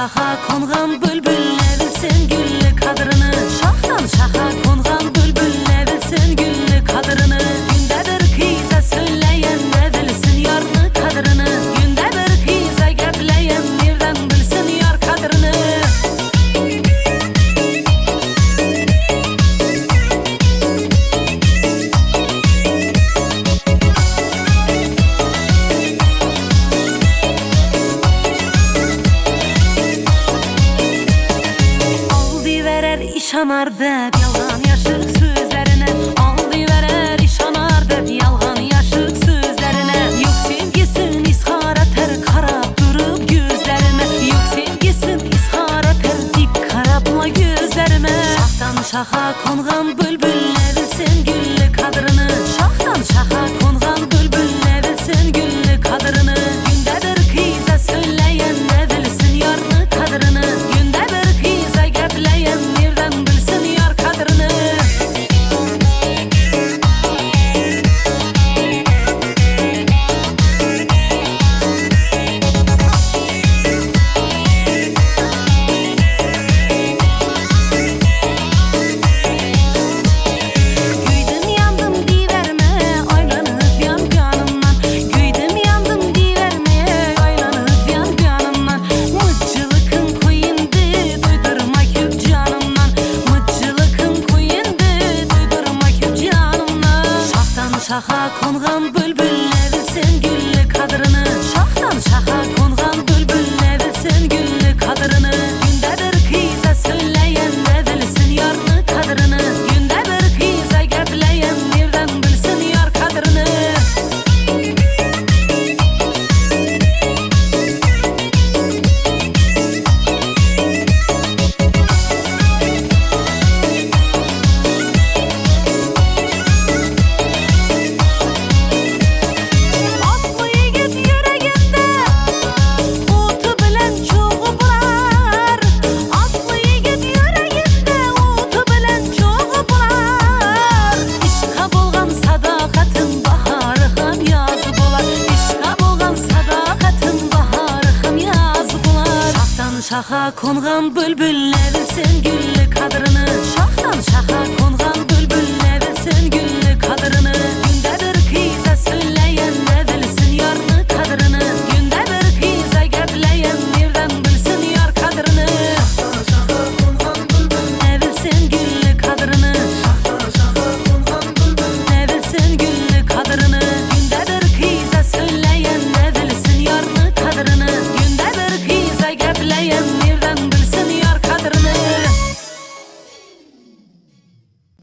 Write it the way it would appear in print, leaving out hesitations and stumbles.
şaha kongan bülbül ne bilsin güllü kadrını. Şahtan şaha kongan bülbül ne bilsin güllü kadrını. Günde bir kıza söyleyen ne bilsin yarını kadrını. Günde bir kıza gepleyen nereden bilsin yar kadrını. İşanar deb yalgan yaşık sözlerine. Aldı verer işanar deb yalgan yaşık sözlerine. Yok sevgisin ishar eter karab durup gözlerime. Yok sevgisin ishar eter dik karabla gözlerime. Şahtan şaha kongan bülbül ne bilsin güllü kadrını. Şahtan şaha kongan bülbül ne bilsin güllü kadrını. Günde bir kıza söyleyen ne bilsin yarını kadrını. Günde bir kıza gepleyen nereden bilsin yar kadrını. Güydüm yandım diverme aylanıp yan yanımdan. Güydüm yandım diverme aylanıp yan yanımdan. Mıcılıkın kuyindi duydurma küp canımdan. Mıcılıkın kuyindi duydurma küp canımdan. Şahtan şaha kongan bülbül ne bilsin güllü kadrını. Şahtan şaha kongan bülbül ne bilsin güllü kadrını. Günde bir kıza söyleyen ne bilsin yarını kadrını. Günde bir kıza gepleyen nereden bilsin yar kadrını. Aslı yigit yüreğinde utu bilen çoğu bular. Aslı yigit yüreğinde utu bilen çoğu bular. İşqa bolgan sadaqatin baharı ham yazı bular. İşqa bolgan sadaqatin baharı ham yazı bular. Şahtan şaha kongan bülbül ne bilsin güllü kadrını. Şahtan şaha